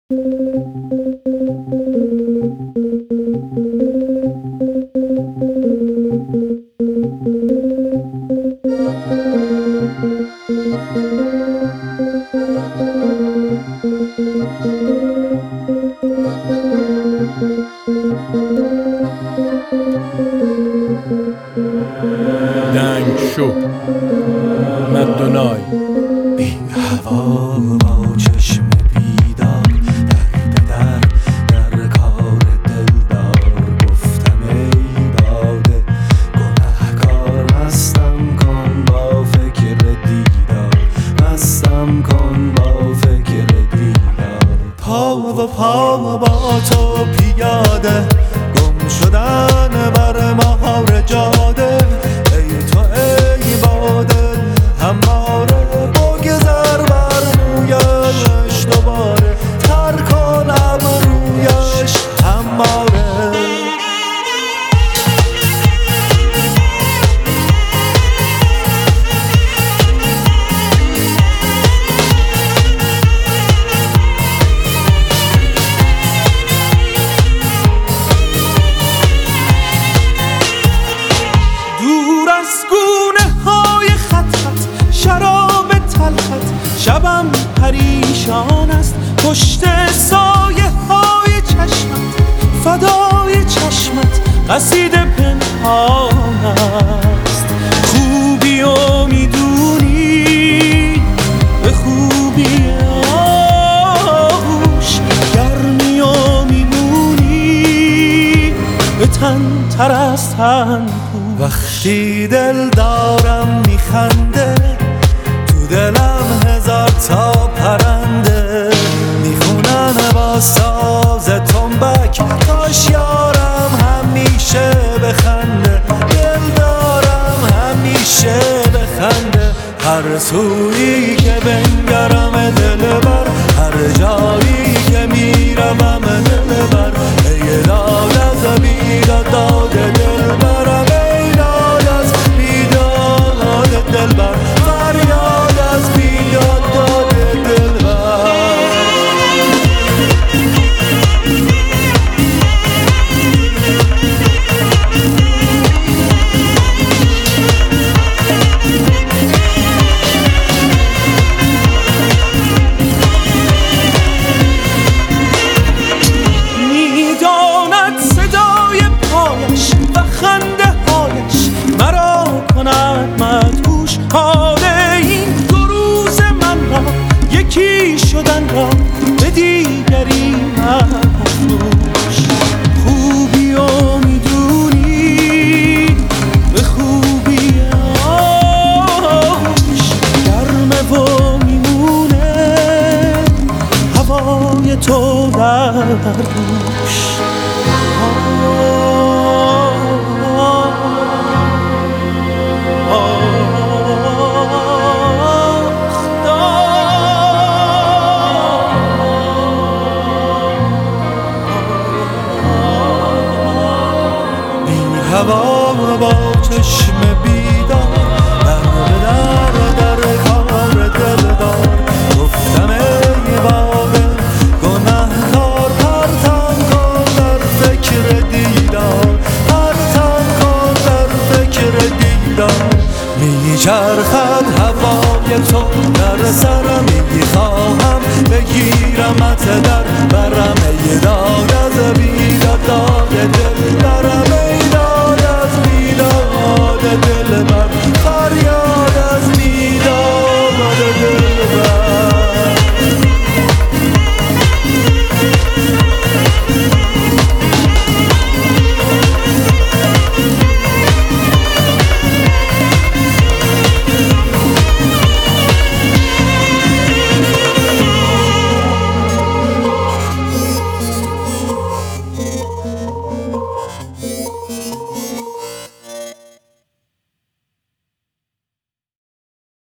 دنگ شو مدونای بی هوا با چشم بیدار در کار دلدار گفتم ای باده گنهکار مستم کن با فکر دیدار مستم کن با فکر دیدار پا و پا با تو پیاده گم شدن بر مهار جاده ای تو ای باده همواره بگذر بر رویش دوباره تر کن ابرویش همواره شبم پریشان است پشت سایه های چشمت فدای چشمت قصیده پنهان است خوبی و میدونی به خوبی آغوش گرمی و میمونی به تن تر از تن وقتی دل دارم میخنده دلم هزار تا پرنده میخونن با ساز تنبک کاش یارم همیشه بخنده دل دارم همیشه بخنده هر سویی که بنگرم دلبر هر جایی که میروم دلبر ای داد از بیداد داد دلبرم ای داد از بیداد دلبر فریاد از بیاد داد دلبر میداند صدای پایش و خنده هایش مرا کند مدهوش حال این دو روز من را یکی شدن را به دیگری مفروش خوبی و میدونی به خوبی آش گرمه و میمونه هوای تو در دوش هوا با چشم بیدار در کار دلدار گفتم ای باده گنهکار پرتم کن در فکر دیدار پرتم کن در فکر دیدار میچرخد هوای تو در سرم میخواهم بگیرمت در برم ای داد از بیداد